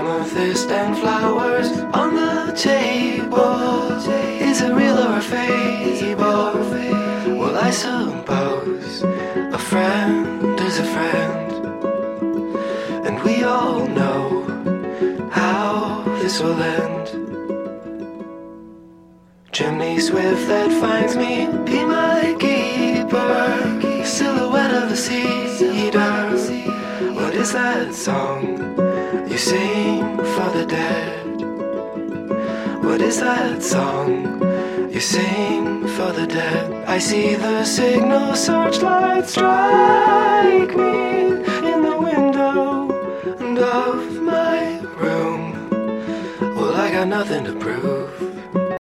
amethyst and flowers on the table. Is it real or a fable? Well, I suppose a friend is a friend, and we all know how this will end. Chimney swift that finds me, be my keeper. Silhouette of the cedar. What is that song you sing for the dead? What is that song you sing for the dead? I see the signal searchlight strike me in the window of my room. Well, I got nothing to prove.